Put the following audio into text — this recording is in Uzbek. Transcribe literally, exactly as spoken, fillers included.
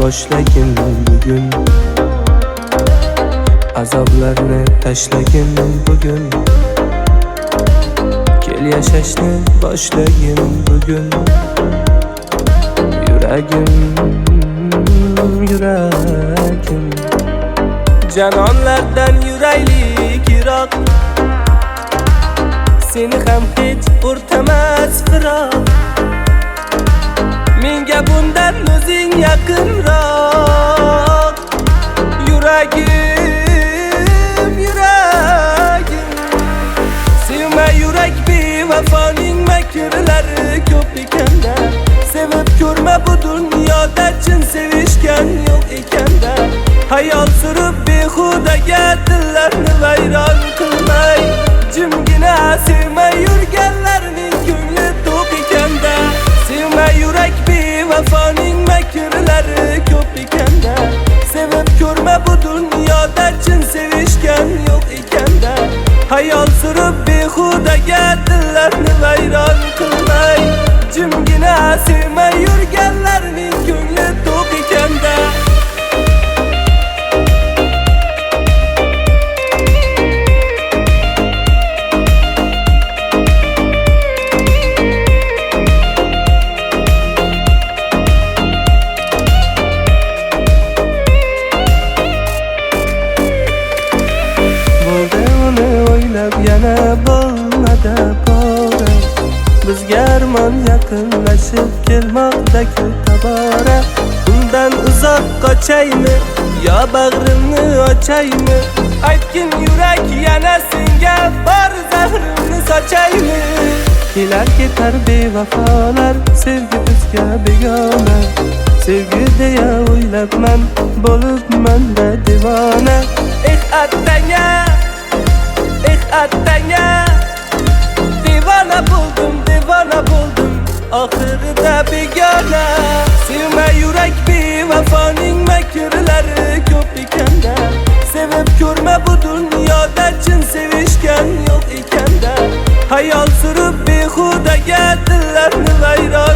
boshlagin bugun, azoblarni tashlagin bugun, kel yashashni boshlagin bugun. Yuragim, yuragim, janonlardan yuraylik yiroq, seni ham hech o'rtamas firoq. Menga bundan o'zing yaqinroq. Yuragim, yuragim, sevma yurak bevafoning makrlari ko'p ekanda. Sevib ko'rma bu dunyoda chin sevishgan yo'q ekanda. Hayol surib behudaga dillarni vayron qilmay, jimgina sevma yurganlarning ko'ngli to'q ekanda. Sevma yurak bevafoning makrlari ko'p ekanda. Sevib ko'rma bu dunyoda chin sevishgan yo'q ekanda. Hayol surib behudaga dillarni vayron qilmay, jimgina sevma yurganlarning ko'ngli to'q ekanda. Yana bo'lmadi bora, bizga armon yaqinlashib kelmoqda-ku tobora. Undan uzoq qochaymi yo bag'rimni ochaymi? Aytgin yurak, yana senga bor zahrimni sochaymi? Kelar ketar bevafolar, sevgi bizga begona. Sevgi deya o'ylabman, bo'libman-da devona. Eh attanga, eh attanga, devona bo'ldim, devona bo'ldim, oxirida begona. Sevma yurak bevafoning makrlari ko'p ekanda. Sevib ko'rma bu dunyoda chin sevishgan yo'q ekanda. Hayol surib behudaga dillarni vayron